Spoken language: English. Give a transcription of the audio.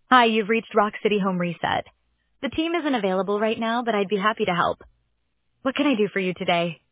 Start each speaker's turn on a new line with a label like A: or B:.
A: Hi, you've reached Rock City Home Reset. The team isn't available right now, but I'd be happy to help. What can I do for you today?